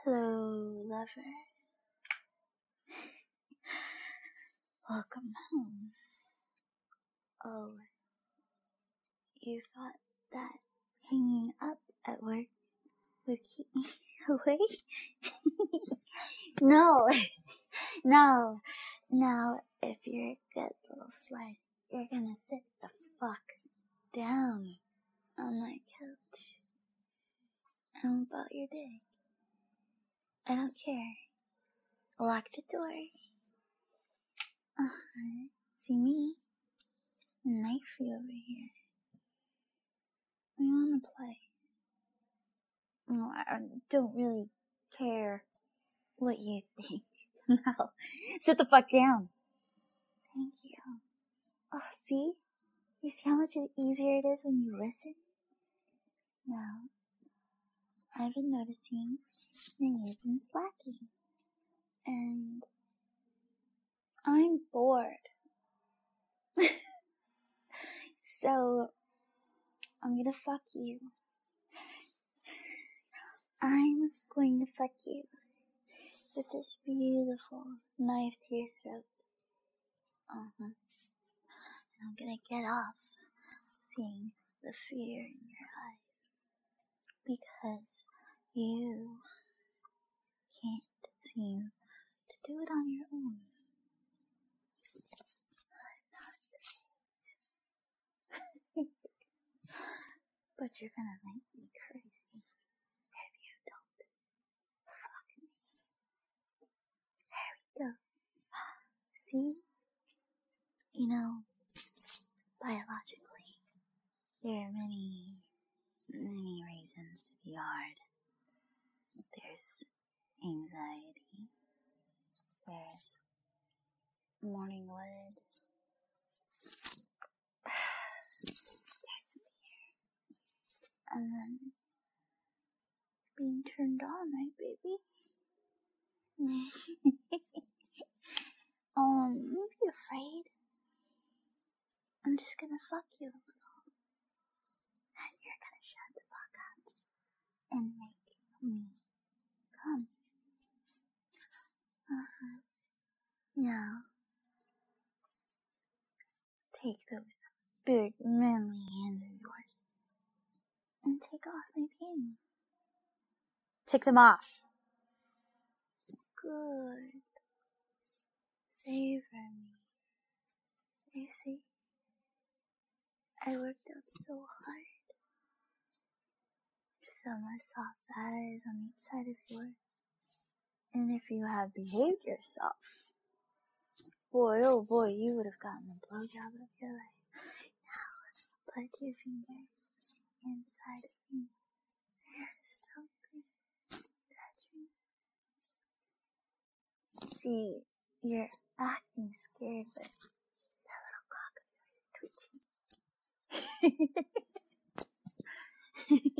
Hello, lover. Welcome home. Oh, you thought that hanging up at work would keep me awake? No. Now, if you're a good little slut, you're gonna sit the fuck down on my couch and ball your dick. I don't care. Lock the door. See me? Knifey over here. We wanna play. No, I don't really care what you think. No. Sit the fuck down. Thank you. Oh, see? You see how much easier it is when you listen? Now, I've been noticing that you've been slacking. And I'm bored. So, I'm gonna fuck you. I'm going to fuck you with this beautiful knife to your throat. And I'm gonna get off seeing the fear in your eyes. Because you can't seem to do it on your own. But you're gonna make me crazy if you don't fuck me. There we go. See? You know, biologically, there are many reasons to be hard. There's anxiety. There's morning wood. There's fear. And then being turned on, right, baby? Don't be afraid. I'm just gonna fuck you a little. And you're gonna shut the fuck up and make me come. Now, take those big manly hands of yours and take off my panties. Take them off. Good. Savor me. You see? I worked out so hard to feel my soft eyes on each side of yours. And if you had behaved yourself, boy, oh boy, you would have gotten the blowjob of your life. Now, put your fingers inside of me. Stop it. Touch me. See, you're acting scared, but that little cock of yours is twitching. There we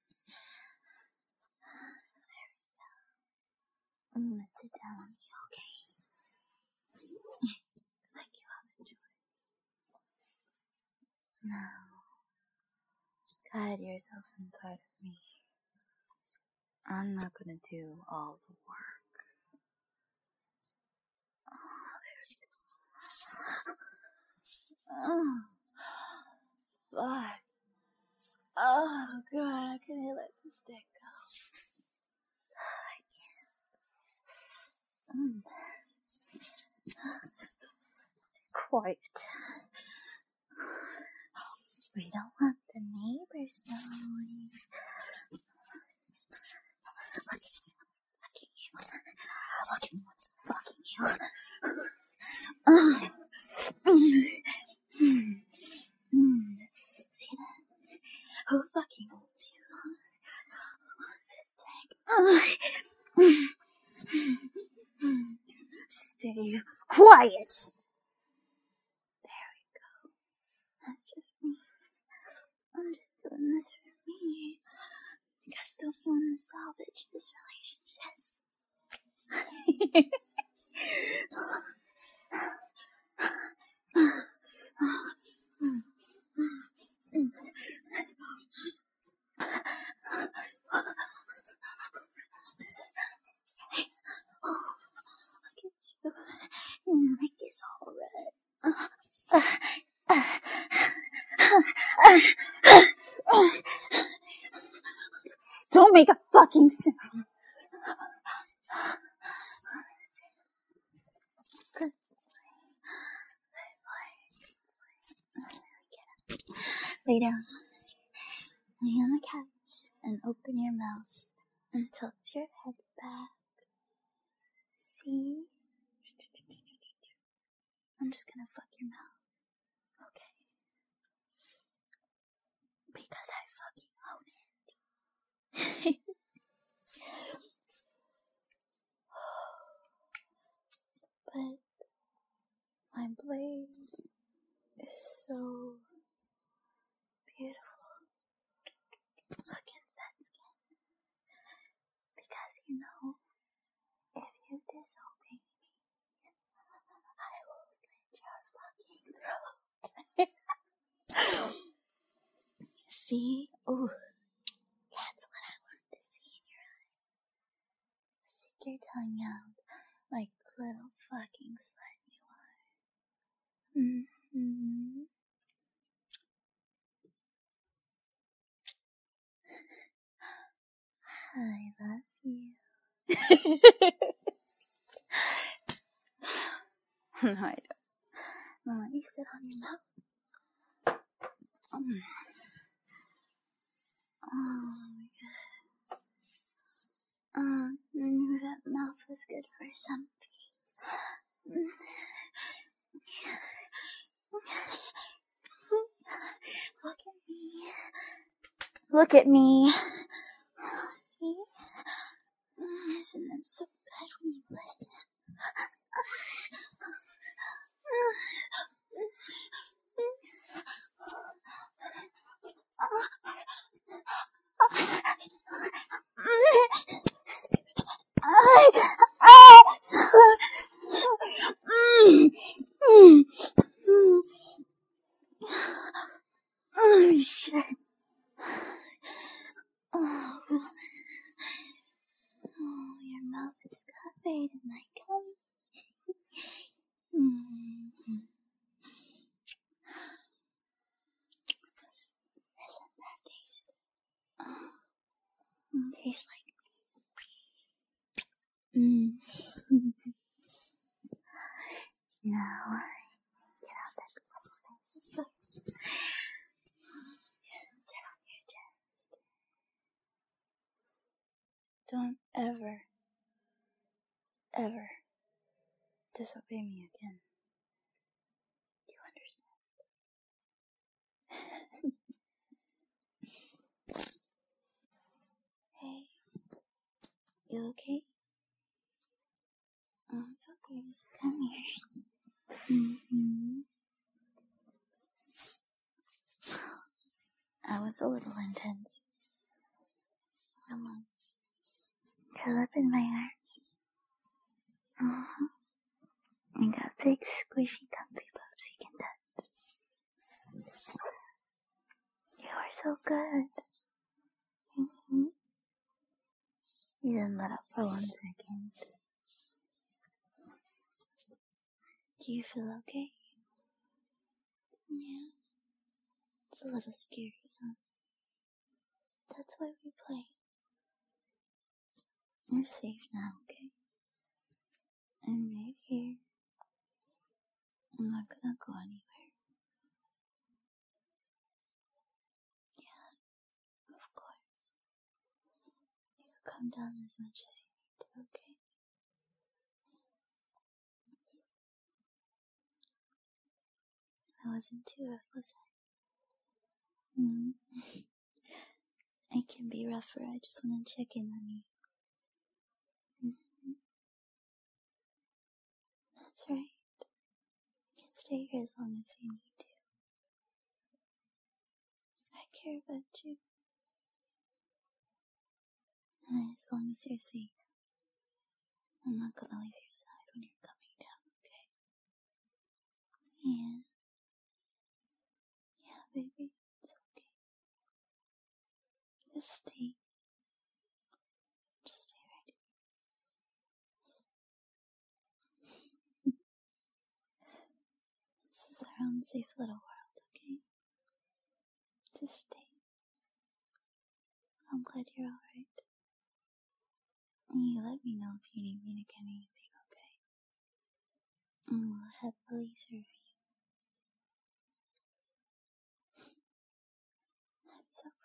go. I'm gonna sit down on you, okay? Like you have a choice. Now, guide yourself inside of me. I'm not gonna do all the work. Oh, fuck. Oh, God, can I let this dick go? I can't. Stay quiet. We don't want the neighbors knowing. Fucking you. See that? Who fucking wants you? This tank. Stay quiet. There we go. That's just me. I'm just doing this for me. I still want to salvage this relationship. Don't make a fucking sound. Lay down. Lay on the couch and open your mouth and tilt your head back. See? I'm just gonna fuck your mouth. Okay? Because I fucking own it. But my blade is so beautiful against that skin. Because you know, if you disobey me, I will slit your fucking throat. See? Ooh. That's what I want to see in your eyes. Stick your tongue out like little fucking slut you are. Mm-hmm. I love you. No, I don't. Now let me sit on your mouth. Oh my god. Knew that mouth was good for something. Look at me. Look at me. See? Isn't it so good when you listen? Oh shit. Oh, your mouth is covered in my cum. Isn't that tasty? It tastes like Now, get out that face. Sit on your chest. Don't ever disobey me again. Do you understand? Hey, you okay? Oh, it's okay. Come here. I was a little intense. Come on. Curl up in my arms. I got big, squishy, comfy bubs you can touch. You are so good. You didn't let up for 1 second. Do you feel okay? Yeah. It's a little scary, huh? That's why we play. You're safe now, okay? I'm right here. I'm not gonna go anywhere. Yeah, of course. You can come down as much as you need to, okay? I wasn't too rough, was I? I can be rougher, I just want to check in on you. That's right. You can stay here as long as you need to. I care about you. And as long as you're safe, I'm not gonna leave your side when you're coming down, okay? Yeah. Yeah, baby, it's okay. Just stay. Just stay right here. This is our own safe little world, okay? Just stay. I I'm glad you're alright. You let me know if you need me to get anything, okay? I'll happily serve you. I'm so